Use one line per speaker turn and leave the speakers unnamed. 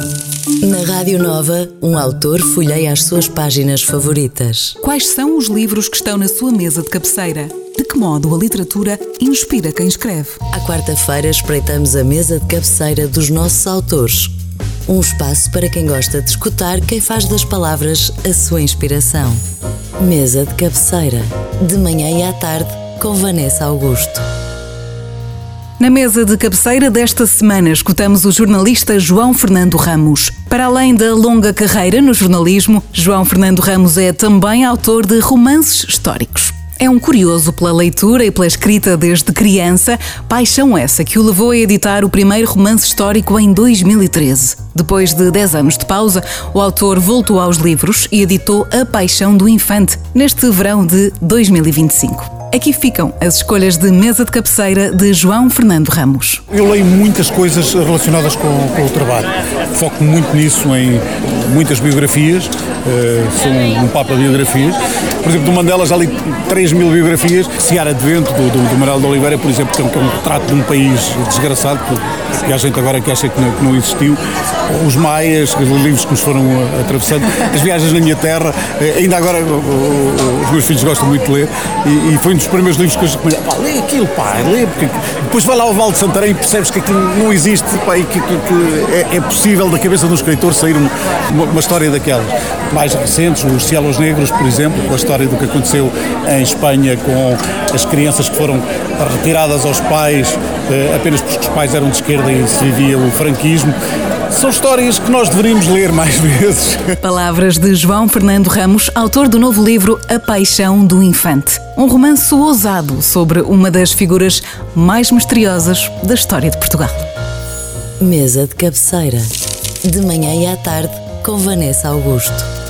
Na Rádio Nova, um autor folheia as suas páginas favoritas.
Quais são os livros que estão na sua mesa de cabeceira? De que modo a literatura inspira quem escreve?
À quarta-feira espreitamos a mesa de cabeceira dos nossos autores. Um espaço para quem gosta de escutar quem faz das palavras a sua inspiração. Mesa de cabeceira, de manhã e à tarde, com Vanessa Augusto.
Na mesa de cabeceira desta semana escutamos o jornalista João Fernando Ramos. Para além da longa carreira no jornalismo, João Fernando Ramos é também autor de romances históricos. É um curioso pela leitura e pela escrita desde criança, paixão essa que o levou a editar o primeiro romance histórico em 2013. Depois de 10 anos de pausa, o autor voltou aos livros e editou A Paixão do Infante, neste verão de 2025. Aqui ficam as escolhas de mesa de cabeceira de João Fernando Ramos.
Eu leio muitas coisas relacionadas com o trabalho. Foco muito nisso, em muitas biografias. Sou um papa de biografias. Por exemplo, do Mandela já li 3.000 biografias. Seara de Vento, do Manuel de Oliveira, por exemplo, que é um retrato de um país desgraçado, que há gente agora que acha que não existiu. Os Maias, os livros que nos foram atravessando. As Viagens na Minha Terra. Ainda agora os meus filhos gostam muito de ler. E foi um dos primeiros livros que eu recomendo. Lê aquilo, lê, porque depois vai lá ao Vale de Santarém e percebes que aquilo não existe, e que é possível da cabeça de um escritor sair uma história daquelas. Mais recentes, os Cielos Negros, por exemplo, com a história do que aconteceu em Espanha com as crianças que foram retiradas aos pais apenas porque os pais eram de esquerda e se vivia o franquismo. São histórias que nós deveríamos ler mais vezes.
Palavras de João Fernando Ramos, autor do novo livro A Paixão do Infante. Um romance ousado sobre uma das figuras mais misteriosas da história de Portugal.
Mesa de cabeceira, de manhã e à tarde, com Vanessa Augusto.